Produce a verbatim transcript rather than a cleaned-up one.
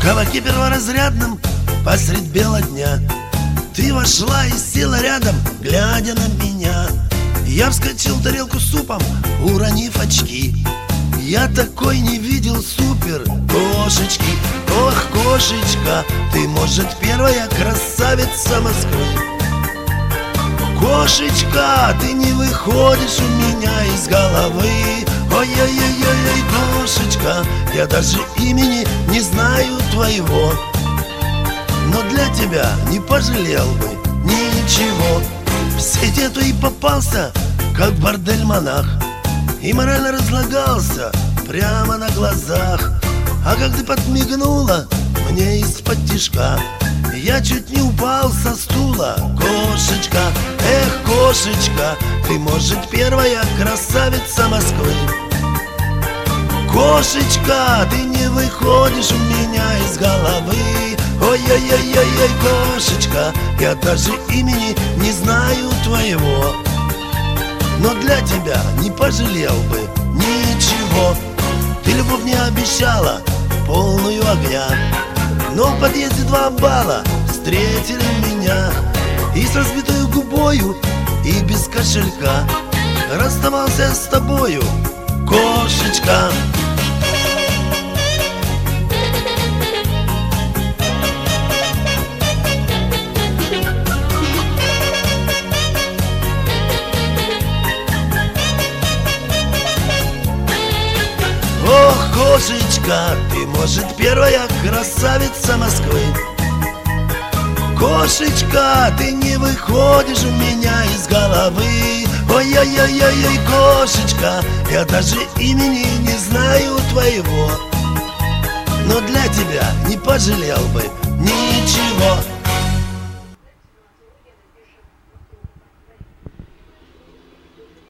кабаке перворазрядном посредь бела дня ты вошла и села рядом, глядя на меня. Я вскочил в тарелку супом, уронив очки. Я такой не видел супер кошечки. Ох, кошечка, ты, может, первая красавица Москвы. Кошечка, ты не выходишь у меня из головы. Ой-ой-ой-ой, кошечка, я даже имени не знаю твоего, но для тебя не пожалел бы ничего. В сети то и попался, как бордель-монах, и морально разлагался прямо на глазах. А как ты подмигнула мне из-под тишка, я чуть не упал со стула. Кошечка, эх, кошечка, ты, может, первая красавица Москвы. Кошечка, ты не выходишь у меня из головы. Ой-ой-ой-ой, кошечка, я даже имени не знаю твоего, но для тебя не пожалел бы ничего. Ты любовь мне обещала, полную огня, но в подъезде два балла встретили меня. И с разбитой губою, и без кошелька расставался с тобою, кошечка. Ох, кошечка, ты, может, первая красавица Москвы. Кошечка, ты не выходишь у меня из головы. Ой-ой-ой-ой, кошечка, я даже имени не знаю твоего, но для тебя не пожалел бы ни